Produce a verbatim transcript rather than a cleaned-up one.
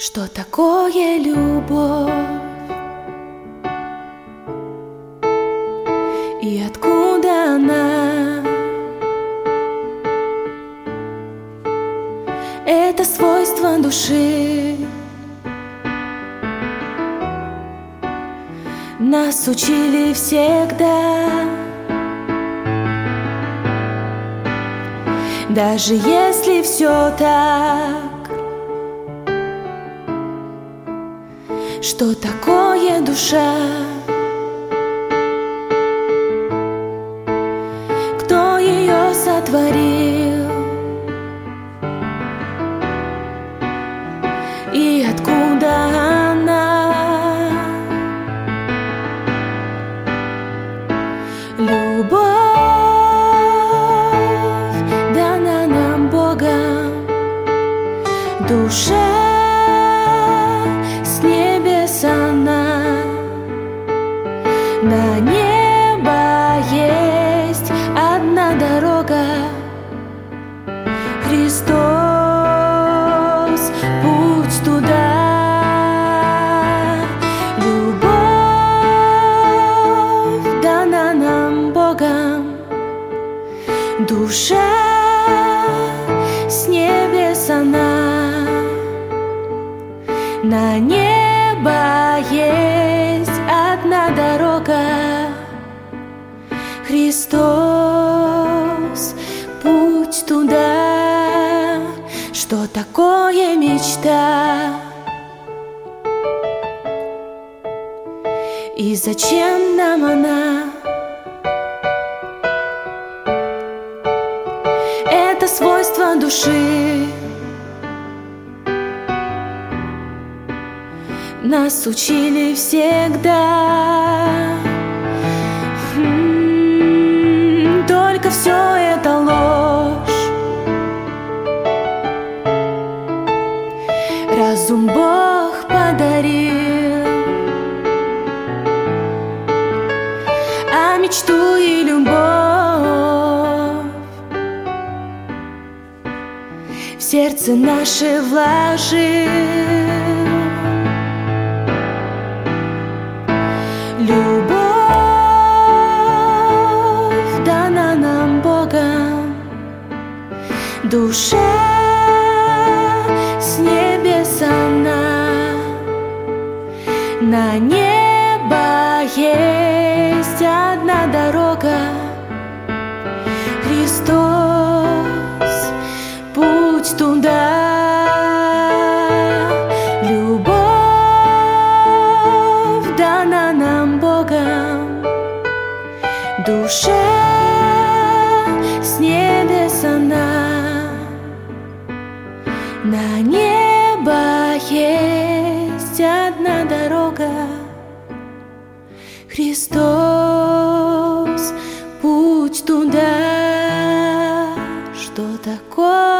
Что такое любовь и откуда она? Это свойство души. Нас учили всегда. Даже если все так, что такое душа? Кто ее сотворил? И откуда она? Любовь дана нам Богом, душа с небес она. На небо есть одна дорога, Христос, путь туда. Любовь дана нам Богом, душа с небес она. На небо есть одна дорога, Христос, путь туда. Что такое мечта? И зачем нам она? Это свойство души. Нас учили всегда. М-м, только все это ложь. Разум Бог подарил, а мечту и любовь в сердце наше вложил. Любовь дана нам Богом, душа с небес она. На небо есть одна дорога, Христос, путь туда. Душа с небес она. На небо есть одна дорога, Христос, путь туда. Что такое